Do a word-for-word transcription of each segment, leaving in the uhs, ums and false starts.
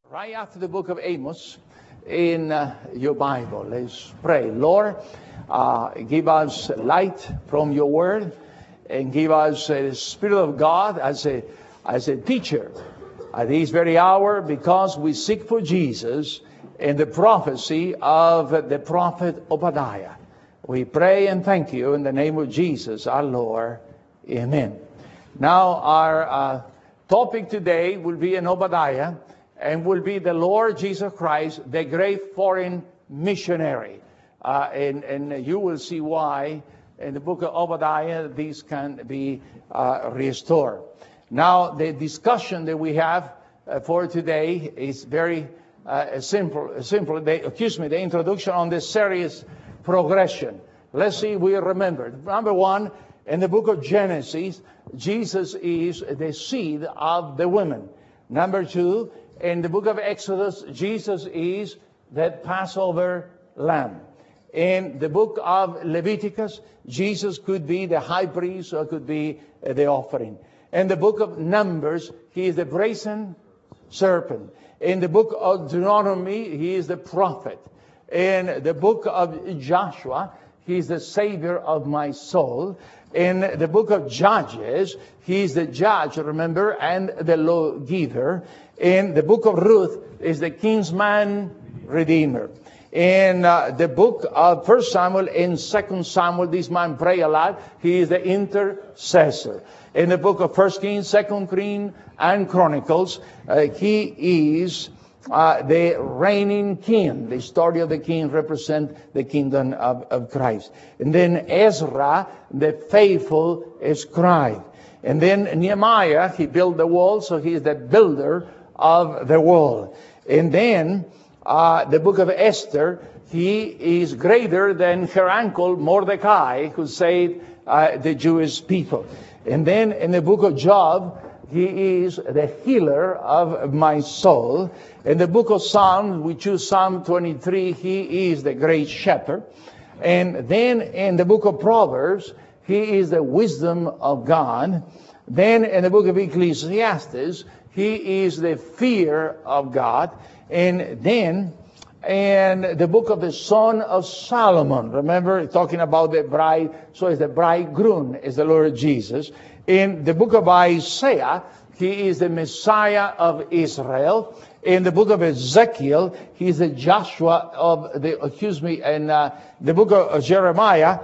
right after the book of Amos in uh, your Bible. Let's pray. Lord, uh, give us light from your word and give us uh, the Spirit of God as a, as a teacher at this very hour, because we seek for Jesus in the prophecy of the prophet Obadiah. We pray and thank you in the name of Jesus, our Lord. Amen. Now, our uh, topic today will be in Obadiah, and will be the Lord Jesus Christ, the great foreign missionary. Uh, and, and you will see why in the book of Obadiah these can be uh, restored. Now, the discussion that we have uh, for today is very uh, simple. Simple. They, excuse me, the introduction on the series progression. Let's see if we remember. Number one, in the book of Genesis, Jesus is the seed of the woman. Number two, in the book of Exodus, Jesus is that Passover lamb. In the book of Leviticus, Jesus could be the high priest or could be the offering. In the book of Numbers, he is the brazen serpent. In the book of Deuteronomy, he is the prophet. In the book of Joshua, he is the savior of my soul. In the book of Judges, he is the judge, remember, and the lawgiver. In the book of Ruth is the kinsman redeemer. In uh, the book of First Samuel and Second Samuel, this man pray a lot. He is the intercessor. In the book of First Kings, Second Kings, and Chronicles, uh, he is uh, the reigning king. The story of the king represents the kingdom of, of Christ. And then Ezra, the faithful scribe. And then Nehemiah, he built the wall, so he is the builder of the wall. And then uh, the book of Esther, he is greater than her uncle Mordecai, who saved uh, the Jewish people. And then in the book of Job, he is the healer of my soul. In the book of Psalms, we choose Psalm twenty-three, he is the great shepherd. And then in the book of Proverbs, he is the wisdom of God. Then in the book of Ecclesiastes, he is the fear of God. And then in the book of the Son of Solomon, remember, talking about the bride, so is the bridegroom, is the Lord Jesus. In the book of Isaiah, he is the Messiah of Israel. In the book of Ezekiel, he is the Joshua of the, excuse me, and uh, the book of Jeremiah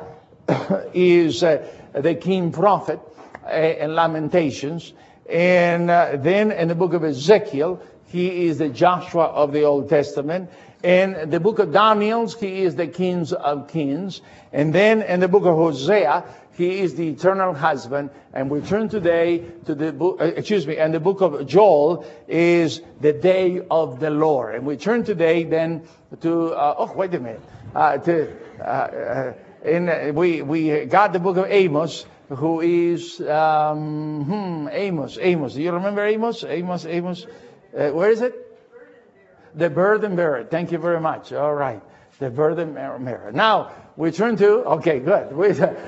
is uh, the king prophet uh, in Lamentations. And uh, then in the book of Ezekiel, he is the Joshua of the Old Testament. In the book of Daniel, he is the King of Kings. And then in the book of Hosea, he is the eternal husband. And we turn today to the book, uh, excuse me, and the book of Joel is the day of the Lord. And we turn today then to, uh, oh, wait a minute, uh, to, uh, uh, in, uh, we, we got the book of Amos, who is, um, hmm, Amos, Amos. Do you remember Amos? Amos, Amos. Uh, where is it? The burden bearer. Thank you very much. All right. The burden bearer. Now, we turn to, okay, good. We,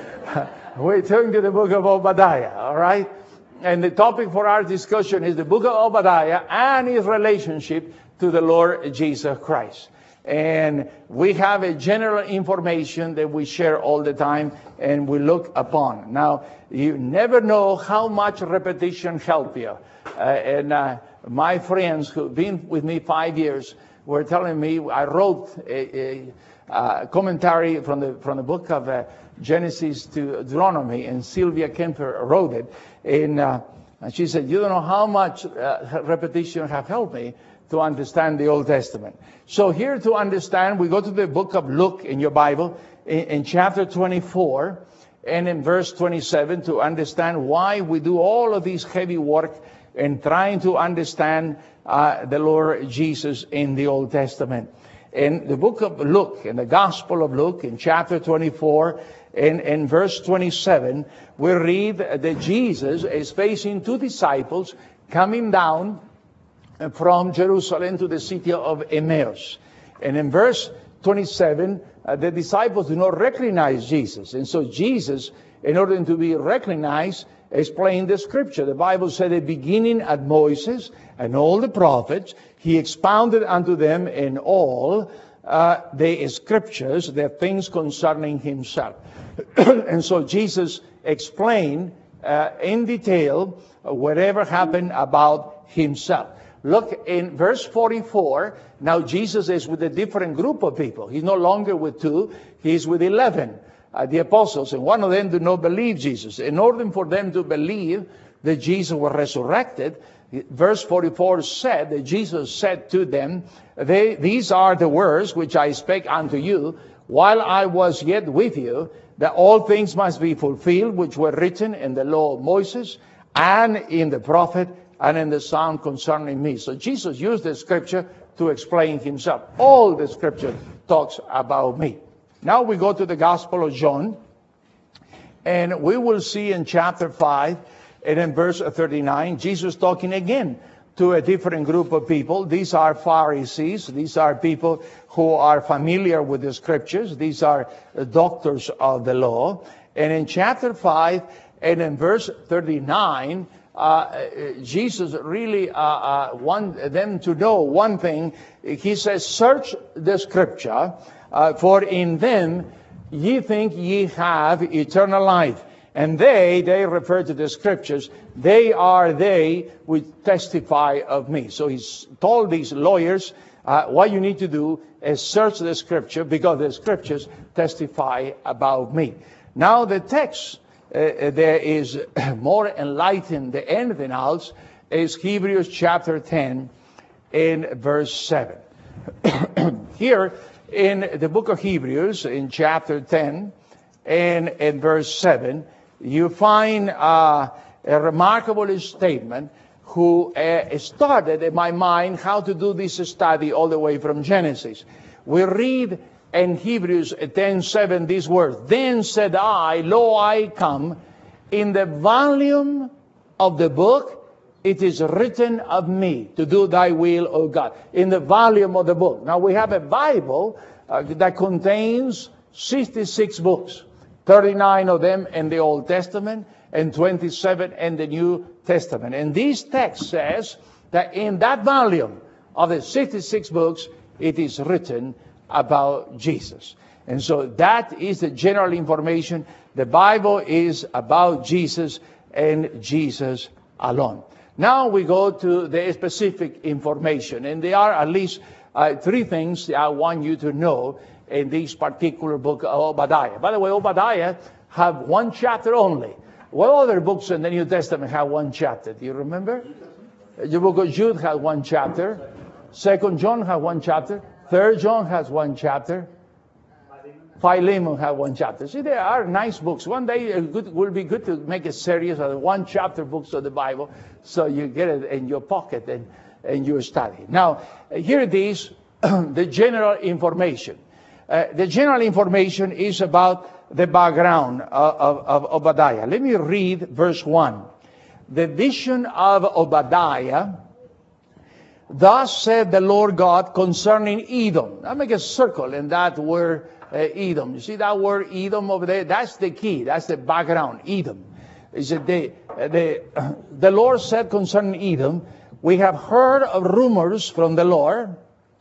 we turn to the book of Obadiah. All right. And the topic for our discussion is the book of Obadiah and his relationship to the Lord Jesus Christ. And we have a general information that we share all the time and we look upon. Now, you never know how much repetition helps you. Uh, and uh, my friends who've been with me five years were telling me, I wrote a, a, a commentary from the from the book of uh, Genesis to Deuteronomy, and Sylvia Kemper wrote it. And, uh, and she said, you don't know how much uh, repetition have helped me to understand the Old Testament. So here to understand, we go to the book of Luke in your Bible, in, in chapter twenty-four, and in verse twenty-seven, to understand why we do all of this heavy work in trying to understand uh, the Lord Jesus in the Old Testament. In the book of Luke, in the Gospel of Luke, in chapter twenty-four, in, in verse twenty-seven, we read that Jesus is facing two disciples coming down from Jerusalem to the city of Emmaus. And in verse twenty-seven, uh, the disciples do not recognize Jesus. And so Jesus, in order to be recognized, explained the scripture. The Bible said that beginning at Moses and all the prophets, he expounded unto them in all uh, the scriptures, the things concerning himself. And so Jesus explained uh, in detail whatever happened about himself. Look in verse forty-four. Now Jesus is with a different group of people. He's no longer with two. He's with eleven, uh, the apostles. And one of them did not believe Jesus. In order for them to believe that Jesus was resurrected, verse forty-four said that Jesus said to them, they, these are the words which I spake unto you while I was yet with you, that all things must be fulfilled which were written in the law of Moses and in the prophet and in the Psalm concerning me. So Jesus used the scripture to explain himself. All the scripture talks about me. Now we go to the Gospel of John, and we will see in chapter five and in verse thirty-nine, Jesus talking again to a different group of people. These are Pharisees. These are people who are familiar with the scriptures. These are doctors of the law. And in chapter five and in verse thirty-nine, Uh, Jesus really uh, uh, want them to know one thing. He says, search the scripture, uh, for in them ye think ye have eternal life. And they, they refer to the scriptures, they are they which testify of me. So he's told these lawyers, uh, what you need to do is search the scripture, because the scriptures testify about me. Now the text Uh, there is more enlightened than anything else is Hebrews chapter ten and verse seven. Here in the book of Hebrews in chapter ten and in verse seven, you find uh, a remarkable statement who uh, started in my mind how to do this study all the way from Genesis. We read in Hebrews ten seven, these words, then said I, lo, I come, in the volume of the book, it is written of me, to do thy will, O God. In the volume of the book. Now we have a Bible uh, that contains sixty-six books, thirty-nine of them in the Old Testament, and twenty-seven in the New Testament. And this text says that in that volume of the sixty-six books, it is written about Jesus. And so that is the general information. The Bible is about Jesus and Jesus alone. Now we go to the specific information. And there are at least uh, three things that I want you to know in this particular book of Obadiah. By the way, Obadiah have one chapter only. What other books in the New Testament have one chapter? Do you remember? The book of Jude has one chapter. Second John has one chapter. Third John has one chapter. Philemon has one chapter. See, there are nice books. One day it will be good to make a series of one chapter books of the Bible, so you get it in your pocket and, and you study. Now, here it is, the general information. Uh, the general information is about the background of, of, of Obadiah. Let me read verse one. The vision of Obadiah. Thus said the Lord God concerning Edom. I make a circle in that word uh, Edom. You see that word Edom over there? That's the key. That's the background. Edom. Is it the the the Lord said concerning Edom, we have heard of rumors from the Lord,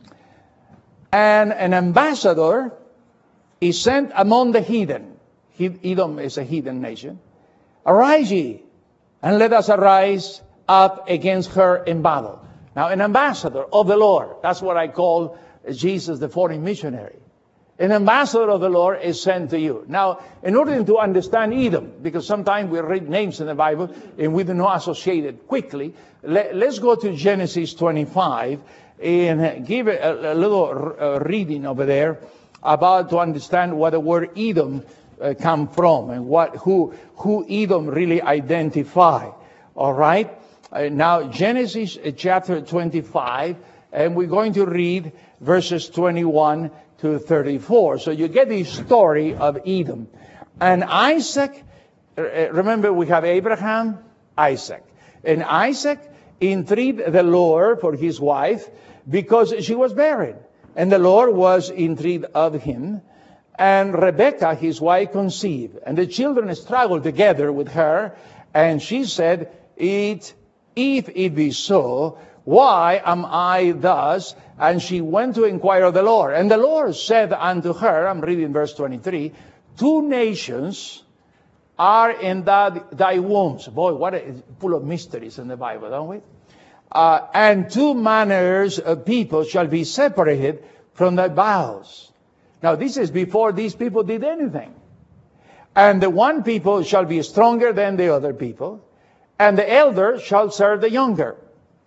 and an ambassador is sent among the heathen. Edom is a heathen nation. Arise ye, and let us arise up against her in battle. Now, an ambassador of the Lord, that's what I call Jesus, the foreign missionary. An ambassador of the Lord is sent to you. Now, in order to understand Edom, because sometimes we read names in the Bible and we do not associate it quickly, let, let's go to Genesis twenty-five and give a, a little uh, reading over there about to understand what the word Edom uh, come from and what who who Edom really identify. All right. Uh, now, Genesis uh, chapter twenty-five, and we're going to read verses twenty-one to thirty-four. So you get the story of Edom. And Isaac, uh, remember we have Abraham, Isaac. And Isaac entreated the Lord for his wife because she was barren. And the Lord was entreated of him. And Rebekah, his wife, conceived. And the children struggled together with her. And she said, It, if it be so, why am I thus? And she went to inquire of the Lord. And the Lord said unto her, I'm reading verse twenty-three, two nations are in that, thy wombs. Boy, what a, it's full of mysteries in the Bible, don't we? Uh, and two manners of people shall be separated from thy bowels. Now, this is before these people did anything. And the one people shall be stronger than the other people, and the elder shall serve the younger.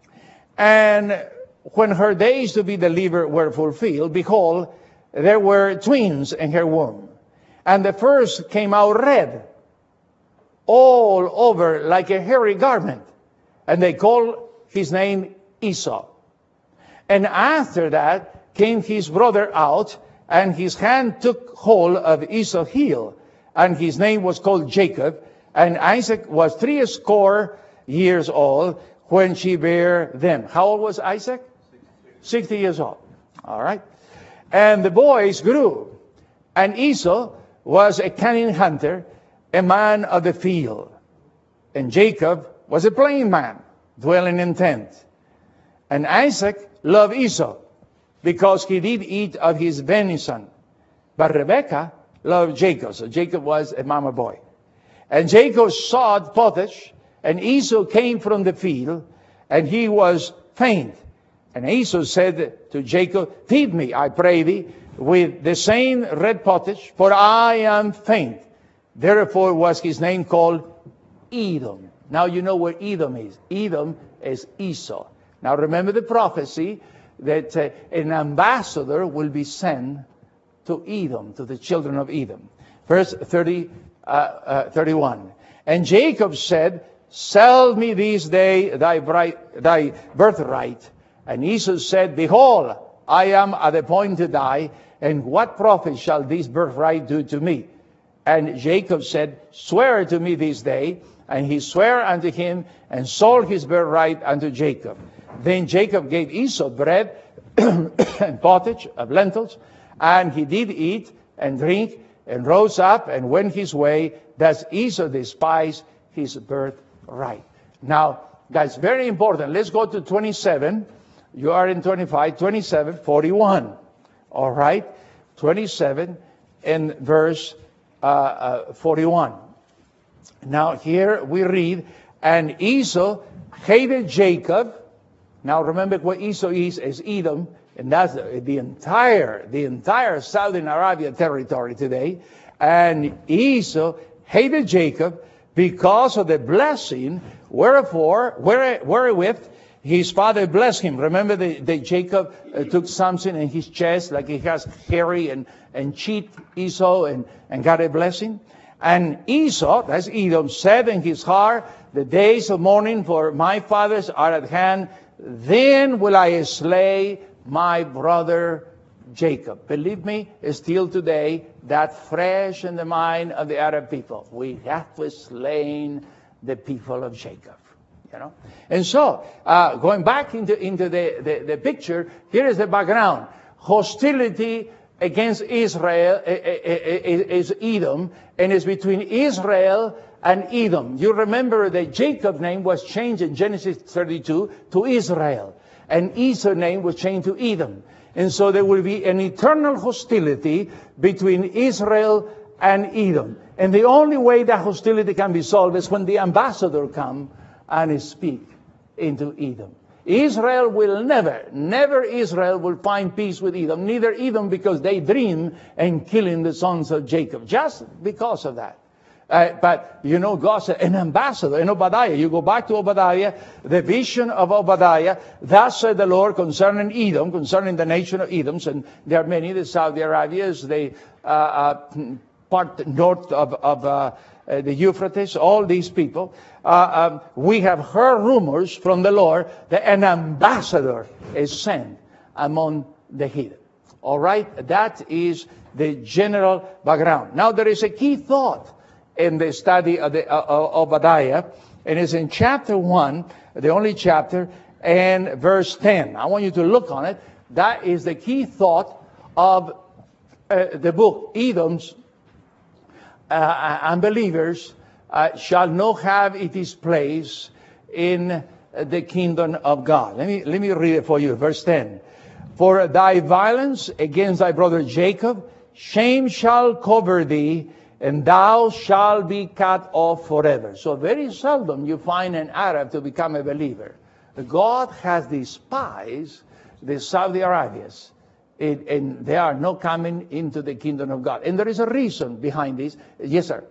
And when her days to be delivered were fulfilled, behold, there were twins in her womb. And the first came out red, all over like a hairy garment. And they called his name Esau. And after that came his brother out, and his hand took hold of Esau's heel. And his name was called Jacob. And Isaac was three score years old when she bare them. How old was Isaac? sixty years old. All right. And the boys grew. And Esau was a cunning hunter, a man of the field. And Jacob was a plain man, dwelling in tents. And Isaac loved Esau, because he did eat of his venison. But Rebekah loved Jacob. So Jacob was a mama boy. And Jacob sought pottage, and Esau came from the field, and he was faint. And Esau said to Jacob, Feed me, I pray thee, with the same red pottage, for I am faint. Therefore was his name called Edom. Now you know where Edom is. Edom is Esau. Now remember the prophecy that uh, an ambassador will be sent to Edom, to the children of Edom. Verse thirty, uh, uh, thirty-one. And Jacob said, Sell me this day thy, bright, thy birthright. And Esau said, Behold, I am at the point to die, and what profit shall this birthright do to me? And Jacob said, Swear to me this day. And he sware unto him, and sold his birthright unto Jacob. Then Jacob gave Esau bread and pottage of lentils, and he did eat and drink, and rose up and went his way. Thus Esau despised his birthright. Now, that's very important. Let's go to twenty-seven. You are in twenty-five, twenty-seven, forty-one. All right? twenty-seven and verse uh, uh, forty-one. Now here we read, and Esau hated Jacob. Now remember what Esau is, is Edom, and that's the, the entire, the entire Southern Arabia territory today. And Esau hated Jacob because of the blessing, wherefore, where, wherewith his father blessed him. Remember that Jacob uh, took something in his chest, like he has hairy and, and cheat Esau, and, and got a blessing. And Esau, that's Edom, said in his heart, the days of mourning for my fathers are at hand. Then will I slay my brother Jacob. Believe me, still today, that fresh in the mind of the Arab people. We have to slay the people of Jacob. You know? And so, uh, going back into, into the, the, the picture, here is the background. Hostility against Israel is Edom, and it's between Israel and Edom. You remember that Jacob's name was changed in Genesis thirty-two to Israel, and Esau's name was changed to Edom. And so there will be an eternal hostility between Israel and Edom. And the only way that hostility can be solved is when the ambassador comes and speak into Edom. Israel will never, never Israel will find peace with Edom. Neither Edom, because they dream and killing the sons of Jacob. Just because of that. Uh, but, you know, God said, an ambassador in Obadiah. You go back to Obadiah, the vision of Obadiah. Thus said the Lord concerning Edom, concerning the nation of Edoms. And there are many, the Saudi Arabians, the uh, uh, part north of, of uh, uh, the Euphrates, all these people. Uh, um, we have heard rumors from the Lord that an ambassador is sent among the heathen. All right? That is the general background. Now, there is a key thought in the study of, the, uh, of Obadiah, and it's in chapter one, the only chapter, and verse ten. I want you to look on it. That is the key thought of uh, the book. Edom's uh, unbelievers uh, shall not have its place in the kingdom of God. Let me, let me read it for you. Verse ten. For thy violence against thy brother Jacob, shame shall cover thee, and thou shalt be cut off forever. So very seldom you find an Arab to become a believer. God has despised the Saudi Arabians, and, and they are not coming into the kingdom of God. And there is a reason behind this. Yes, sir.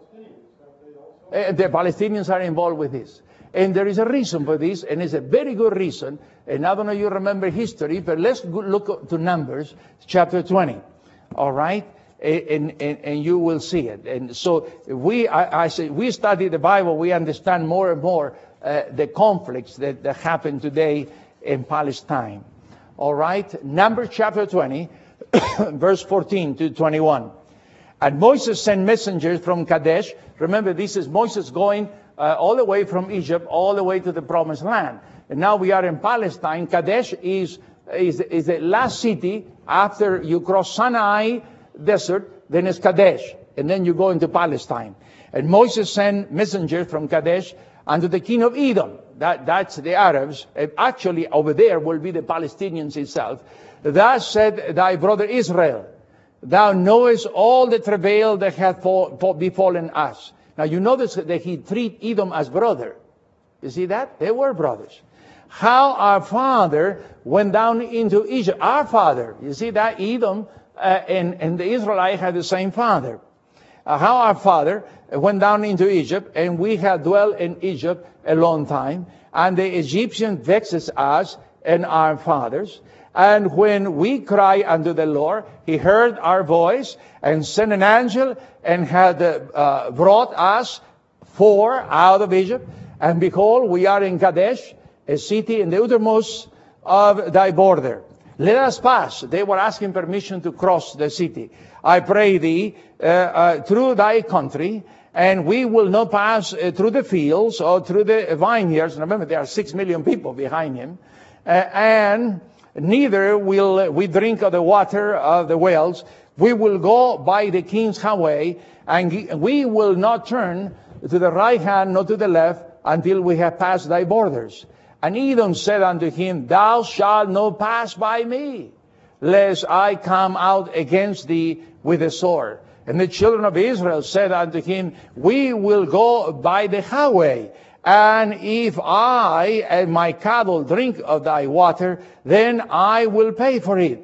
Uh, the Palestinians are involved with this. And there is a reason for this, and it's a very good reason. And I don't know if you remember history, but let's go look to Numbers chapter twenty. All right? And, and, and you will see it. And so we, I, I say, we study the Bible, we understand more and more uh, the conflicts that, that happen today in Palestine. All right? Numbers chapter twenty, verse fourteen to twenty-one. And Moses sent messengers from Kadesh. Remember, this is Moses going uh, all the way from Egypt, all the way to the promised land. And now we are in Palestine. Kadesh is, is, is the last city after you cross Sinai desert, then it's Kadesh. And then you go into Palestine. And Moses sent messengers from Kadesh unto the king of Edom. That, that's the Arabs. And actually, over there will be the Palestinians itself. Thus said thy brother Israel, thou knowest all the travail that hath befallen us. Now you notice that he treat Edom as brother. You see that? They were brothers. How our father went down into Egypt. Our father. You see that? Edom uh, and, and the Israelites had the same father. Uh, how our father went down into Egypt, and we had dwelt in Egypt a long time. And the Egyptian vexes us and our fathers. And when we cry unto the Lord, he heard our voice and sent an angel and had uh, brought us forth out of Egypt. And behold, we are in Kadesh, a city in the uttermost of thy border. Let us pass. They were asking permission to cross the city. I pray thee, uh, uh, through thy country, and we will not pass uh, through the fields or through the vineyards. Remember, there are six million people behind him. Uh, and neither will we drink of the water of the wells. We will go by the king's highway, and we will not turn to the right hand nor to the left until we have passed thy borders. And Edom said unto him, thou shalt not pass by me, lest I come out against thee with a sword. And the children of Israel said unto him, we will go by the highway. And if I and my cattle drink of thy water, then I will pay for it.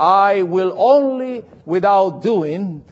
I will only, without doing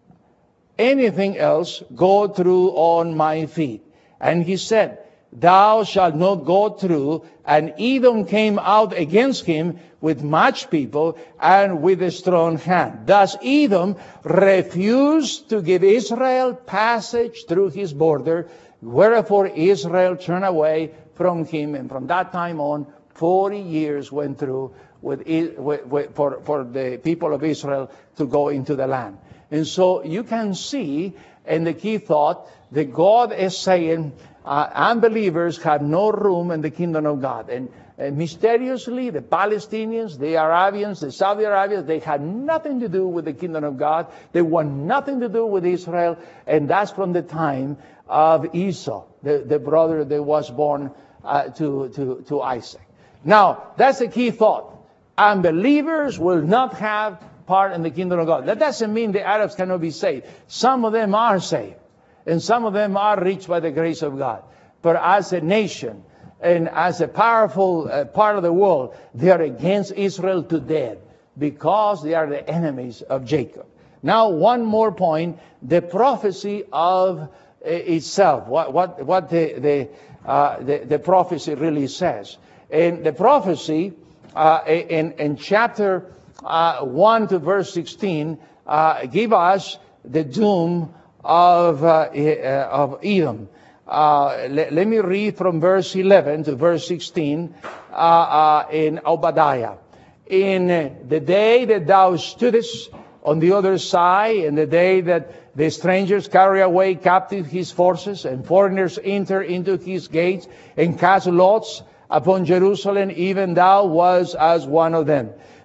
anything else, go through on my feet. And he said, thou shalt not go through. And Edom came out against him with much people and with a strong hand. Thus Edom refused to give Israel passage through his border, wherefore Israel turned away from him. And from that time on, forty years went through with, with, with, for, for the people of Israel to go into the land. And so you can see, and the key thought, that God is saying, uh, unbelievers have no room in the kingdom of God. And, and mysteriously, the Palestinians, the Arabians, the Saudi Arabians, they had nothing to do with the kingdom of God. They want nothing to do with Israel. And that's from the time of Esau, the, the brother that was born uh, to, to, to Isaac. Now, that's the key thought. Unbelievers will not have part in the kingdom of God. That doesn't mean the Arabs cannot be saved. Some of them are saved. And some of them are reached by the grace of God. But as a nation and as a powerful uh, part of the world, they are against Israel to death because they are the enemies of Jacob. Now, one more point, the prophecy of uh, itself, what, what, what the, the, uh, the, the prophecy really says. And the prophecy uh, in, in chapter uh, one to verse sixteen uh, give us the doom of, uh, uh, of Edom. Uh, let, let me read from verse eleven to verse sixteen uh, uh, in Obadiah. In uh, the day that thou stoodest on the other side, in the day that the strangers carry away captive his forces, and foreigners enter into his gates, and cast lots upon Jerusalem, even thou was as one of them.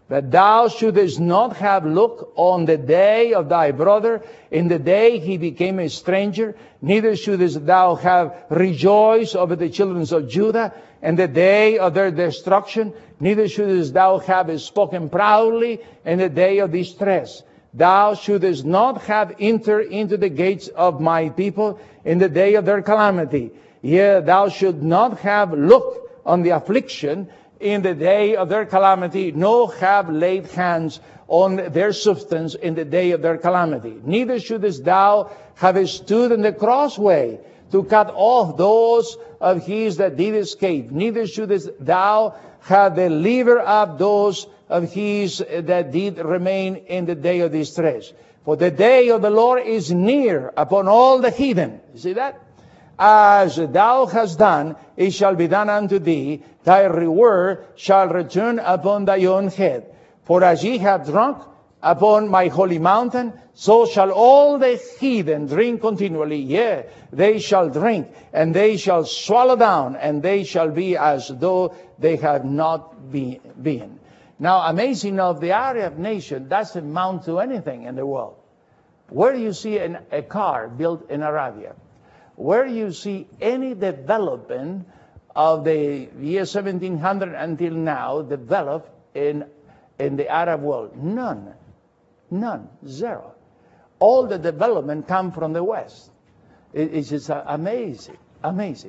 That thou shouldest not have looked on the day of thy brother, in the day he became a stranger, neither shouldest thou have rejoiced over the children of Judah, in the day of their destruction, neither shouldest thou have spoken proudly in the day of distress. Thou shouldest not have entered into the gates of my people in the day of their calamity. Yea, thou should not have looked on the affliction in the day of their calamity, nor have laid hands on their substance in the day of their calamity. Neither shouldest thou have stood in the crossway to cut off those of his that did escape. Neither shouldest thou have delivered up those of his that did remain in the day of distress. For the day of the Lord is near upon all the heathen. You see that? As thou hast done, it shall be done unto thee. Thy reward shall return upon thy own head. For as ye have drunk upon my holy mountain, so shall all the heathen drink continually. Yea, they shall drink, and they shall swallow down, and they shall be as though they had not be, been. Now, amazing of the Arab nation doesn't amount to anything in the world. Where do you see an, a car built in Arabia? Where do you see any development of the year seventeen hundred until now developed in, in the Arab world? None. None. Zero. All the development come from the West. It, it's just uh, amazing. Amazing.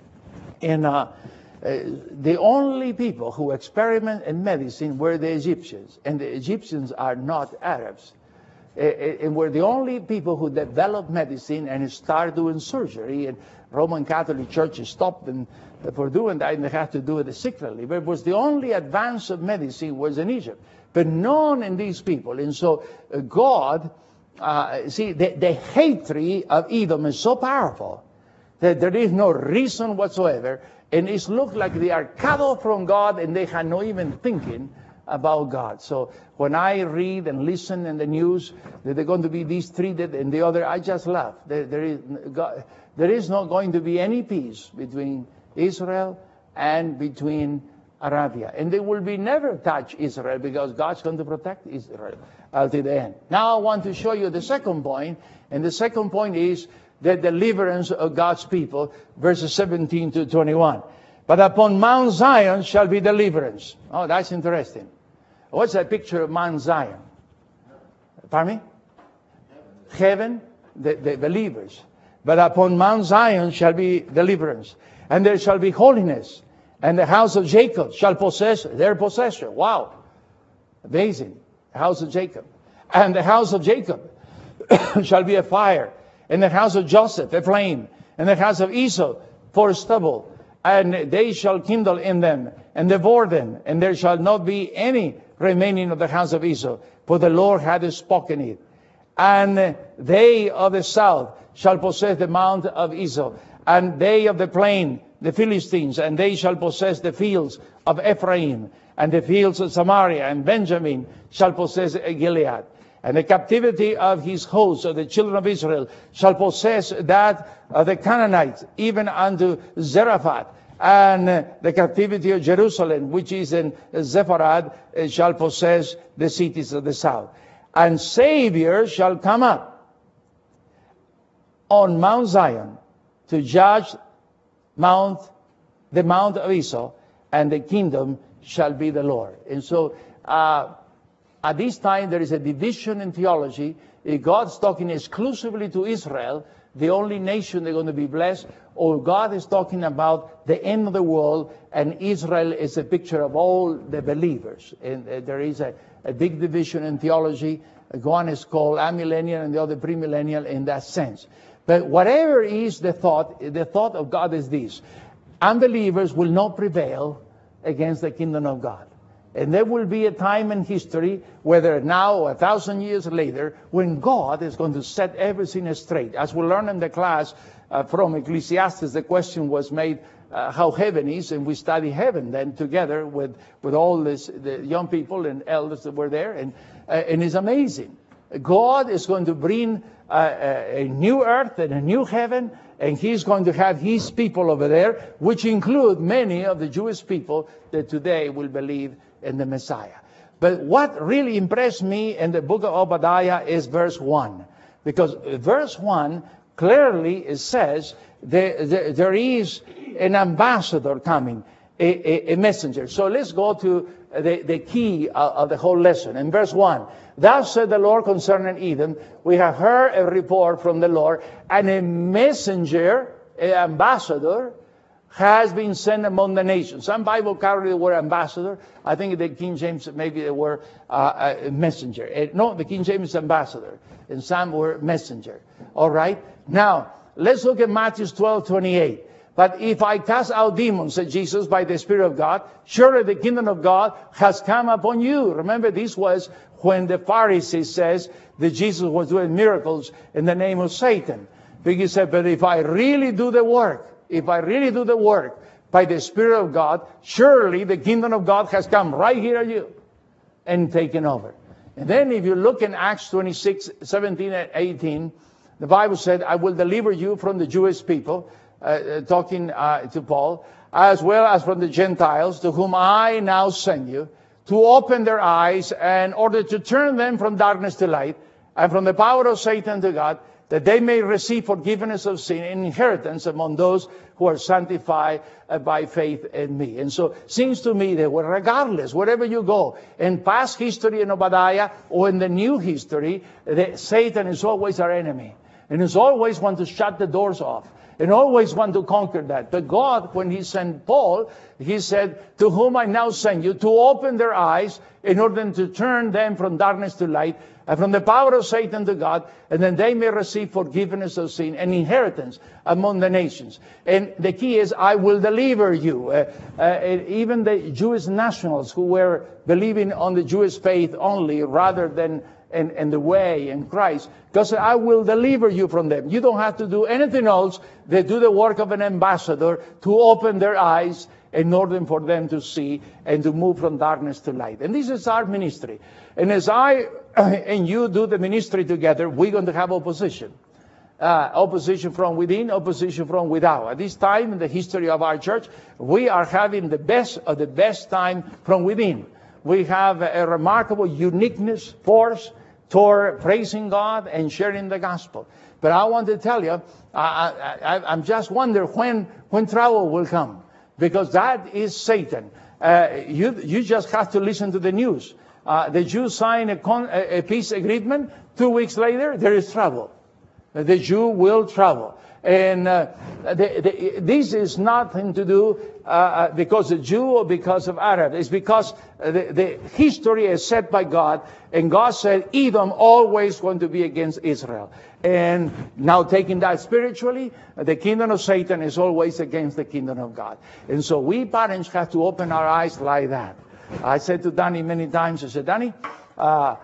And uh, uh, the only people who experiment in medicine were the Egyptians. And the Egyptians are not Arabs. And we're the only people who developed medicine and start doing surgery. And Roman Catholic Church stopped them for doing that, and they had to do it secretly. But it was the only advance of medicine was in Egypt, but none in these people. And so uh, God, uh, see, the, the hatred of Edom is so powerful that there is no reason whatsoever. And it looked like they are cut off from God, and they had no even thinking about God. So when I read and listen in the news that they're going to be these treated and the other, I just laugh. There, there is God, there is not going to be any peace between Israel and between Arabia. And they will be never touch Israel because God's going to protect Israel until the end. Now I want to show you the second point. And the second point is the deliverance of God's people, verses seventeen to twenty-one. But upon Mount Zion shall be deliverance. Oh, that's interesting. What's that picture of Mount Zion? Pardon me? Heaven, the, the believers. But upon Mount Zion shall be deliverance. And there shall be holiness. And the house of Jacob shall possess their possession. Wow. Amazing. The house of Jacob. And the house of Jacob shall be a fire. And the house of Joseph a flame. And the house of Esau for stubble. And they shall kindle in them and devour them. And there shall not be any remaining of the house of Esau. For the Lord hath spoken it. And they of the south shall possess the mount of Esau. And they of the plain, the Philistines. And they shall possess the fields of Ephraim. And the fields of Samaria. And Benjamin shall possess Gilead. And the captivity of his hosts, of the children of Israel, shall possess that of the Canaanites, even unto Zarephath. And the captivity of Jerusalem, which is in Sepharad, shall possess the cities of the south. And Savior shall come up on Mount Zion to judge Mount, the Mount of Esau, and the kingdom shall be the Lord. And so, uh, at this time, there is a division in theology. God's talking exclusively to Israel, the only nation they're going to be blessed, or God is talking about the end of the world, and Israel is a picture of all the believers. And uh, there is a, a big division in theology. One is called amillennial and the other premillennial in that sense. But whatever is the thought, the thought of God is this: unbelievers will not prevail against the kingdom of God. And there will be a time in history, whether now or a thousand years later, when God is going to set everything straight. As we learned in the class uh, from Ecclesiastes, the question was made uh, how heaven is, and we study heaven then together with, with all this, the young people and elders that were there. And, uh, and it's amazing. God is going to bring uh, a, a new earth and a new heaven, and He's going to have His people over there, which include many of the Jewish people that today will believe in the Messiah. But what really impressed me in the book of Obadiah is verse one. Because verse one clearly it says there, there, there is an ambassador coming, a, a, a messenger. So let's go to the, the key of, of the whole lesson. In verse one, thus said the Lord concerning Edom, we have heard a report from the Lord, and a messenger, an ambassador, has been sent among the nations. Some Bible carry the word ambassador. I think the King James, maybe the word uh, uh, messenger. Uh, no, the King James is ambassador. And some were messenger. All right? Now, let's look at Matthew twelve twenty-eight. But if I cast out demons, said Jesus, by the Spirit of God, surely the kingdom of God has come upon you. Remember, this was when the Pharisees says that Jesus was doing miracles in the name of Satan. Because he said, but if I really do the work, if I really do the work by the Spirit of God, surely the kingdom of God has come right here at you and taken over. And then if you look in Acts twenty-six, seventeen and eighteen, the Bible said, I will deliver you from the Jewish people, uh, talking uh, to Paul, as well as from the Gentiles, to whom I now send you, to open their eyes in order to turn them from darkness to light, and from the power of Satan to God, that they may receive forgiveness of sin and inheritance among those who are sanctified by faith in me. And so it seems to me that regardless, wherever you go, in past history in Obadiah or in the new history, that Satan is always our enemy. And is always want to shut the doors off. And always want to conquer that. But God, when He sent Paul, He said, to whom I now send you, to open their eyes in order to turn them from darkness to light, and from the power of Satan to God, and then they may receive forgiveness of sin and inheritance among the nations. And the key is, I will deliver you. Uh, uh, even the Jewish nationals who were believing on the Jewish faith only rather than in, in the way in Christ, God said, I will deliver you from them. You don't have to do anything else. They do the work of an ambassador to open their eyes in order for them to see and to move from darkness to light. And this is our ministry. And as I and you do the ministry together, we're going to have opposition. Uh, opposition from within, opposition from without. At this time in the history of our church, we are having the best of the best time from within. We have a remarkable uniqueness, force, toward praising God and sharing the gospel. But I want to tell you, I, I, I'm just wondering when, when trouble will come. Because that is Satan. Uh, you, you just have to listen to the news. Uh, the Jews sign a, con, a, a peace agreement. Two weeks later, there is trouble. The Jew will travel. And uh, the, the, this is nothing to do uh, because of Jew or because of Arab. It's because the, the history is set by God. And God said, Edom always going to be against Israel. And now taking that spiritually, the kingdom of Satan is always against the kingdom of God. And so we parents have to open our eyes like that. I said to Danny many times, I said, Danny, uh,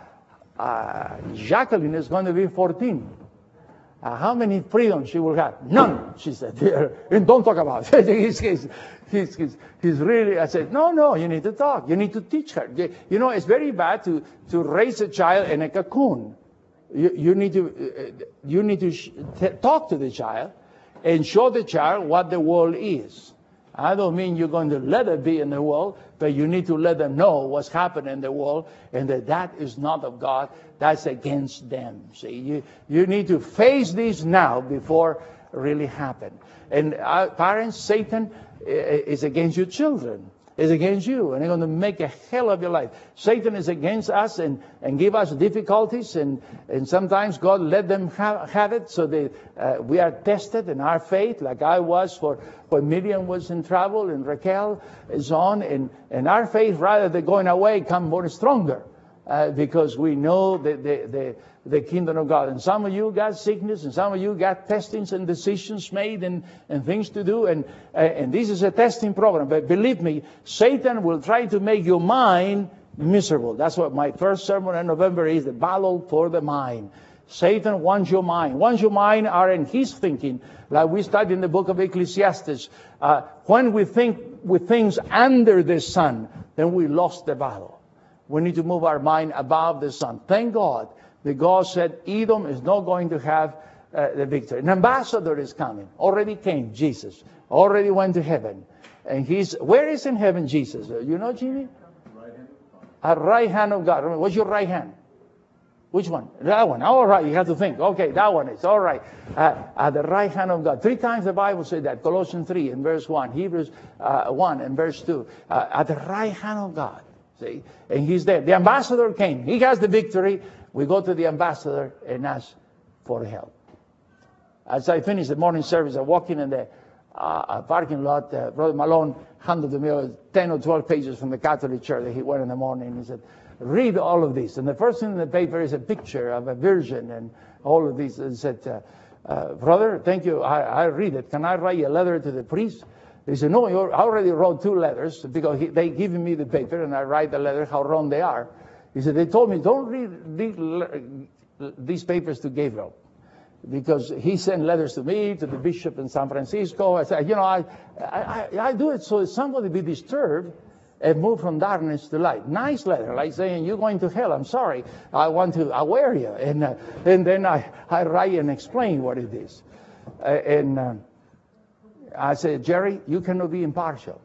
uh, Jacqueline is going to be fourteen. Uh, how many freedoms she will have? None, she said. And don't talk about it. he's, he's, he's, he's, he's really, I said, no, no, you need to talk. You need to teach her. You know, it's very bad to, to raise a child in a cocoon. You, you need to, uh, you need to sh- t- talk to the child and show the child what the world is. I don't mean you're going to let it be in the world, but you need to let them know what's happening in the world and that that is not of God. That's against them. See, you, you need to face this now before it really happen. And our parents, Satan is against your children. Is against you, and they're going to make a hell of your life. Satan is against us and, and give us difficulties, and, and sometimes God let them have, have it so that uh, we are tested in our faith, like I was for when Miriam was in trouble and Raquel is on, and, and our faith, rather than going away, come more stronger uh, because we know the, the, the, the kingdom of God. And some of you got sickness, and some of you got testings and decisions made and, and things to do. And, uh, and this is a testing program. But believe me, Satan will try to make your mind miserable. That's what my first sermon in November is, the battle for the mind. Satan wants your mind. Once your mind are in his thinking, like we studied in the book of Ecclesiastes, uh, when we think with things under the sun, then we lost the battle. We need to move our mind above the sun. Thank God that God said Edom is not going to have uh, the victory. An ambassador is coming. Already came, Jesus. Already went to heaven. And he's, where is in heaven Jesus? You know, Jimmy? At the right hand of God. What's your right hand? Which one? That one. All right, you have to think. Okay, that one is. All right. Uh, at the right hand of God. Three times the Bible said that. Colossians three in verse one. Hebrews uh, one in verse two. Uh, at the right hand of God. See? And he's there. The ambassador came. He has the victory. We go to the ambassador and ask for help. As I finished the morning service, I walk in in the uh, parking lot. Uh, Brother Malone handed to me ten or twelve pages from the Catholic Church that he went in the morning. He said, read all of these. And the first thing in the paper is a picture of a virgin and all of these. And said, uh, uh, brother, thank you. I, I read it. Can I write a letter to the priest? He said, no, you I already wrote two letters because he, they give me the paper and I write the letter how wrong they are. He said, they told me, don't read, read these papers to Gabriel because he sent letters to me, to the bishop in San Francisco. I said, you know, I, I, I do it so somebody be disturbed and move from darkness to light. Nice letter, like saying, you're going to hell. I'm sorry. I want to aware you. And, uh, and then I, I write and explain what it is. Uh, and uh, I said, Jerry, you cannot be impartial.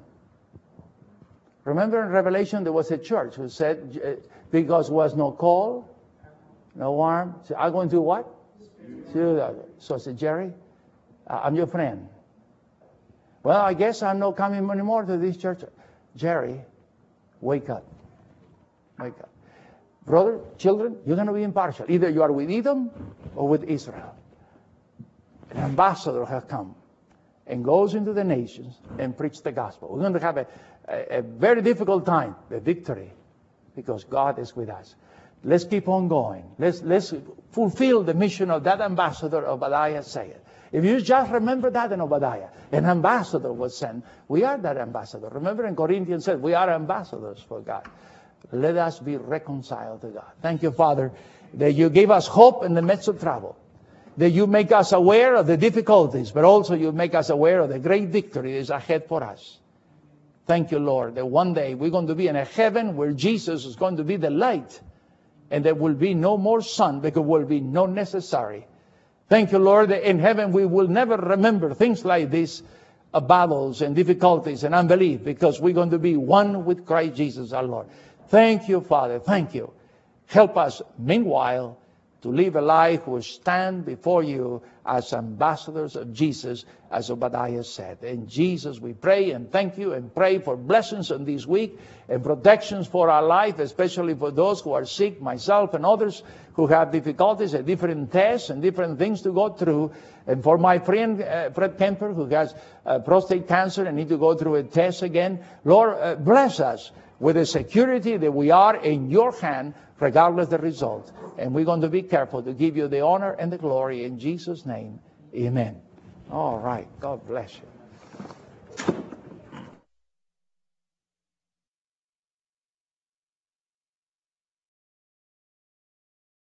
Remember in Revelation, there was a church who said, uh, because there was no call, no harm. So I'm going to do what? So I said, Jerry, uh, I'm your friend. Well, I guess I'm not coming anymore to this church. Jerry, wake up. Wake up. Brother, children, you're going to be impartial. Either you are with Edom or with Israel. An ambassador has come and goes into the nations and preach the gospel. We're going to have a, a, a very difficult time, the victory, because God is with us. Let's keep on going. Let's, let's fulfill the mission of that ambassador, Obadiah said. If you just remember that in Obadiah, an ambassador was sent. We are that ambassador. Remember in Corinthians said, we are ambassadors for God. Let us be reconciled to God. Thank you, Father, that you give us hope in the midst of trouble. That you make us aware of the difficulties, but also you make us aware of the great victory that is ahead for us. Thank you, Lord, that one day we're going to be in a heaven where Jesus is going to be the light. And there will be no more sun because there will be no necessary. Thank you, Lord, that in heaven we will never remember things like this, uh, battles and difficulties and unbelief, because we're going to be one with Christ Jesus our Lord. Thank you, Father. Thank you. Help us, meanwhile, to live a life who will stand before you as ambassadors of Jesus, as Obadiah said. In Jesus we pray and thank you and pray for blessings on this week and protections for our life, especially for those who are sick, myself and others who have difficulties and different tests and different things to go through. And for my friend uh, Fred Kemper, who has uh, prostate cancer and need to go through a test again, Lord, uh, bless us with the security that we are in your hand, regardless the result. And we're going to be careful to give you the honor and the glory in Jesus' name. Amen. All right. God bless you.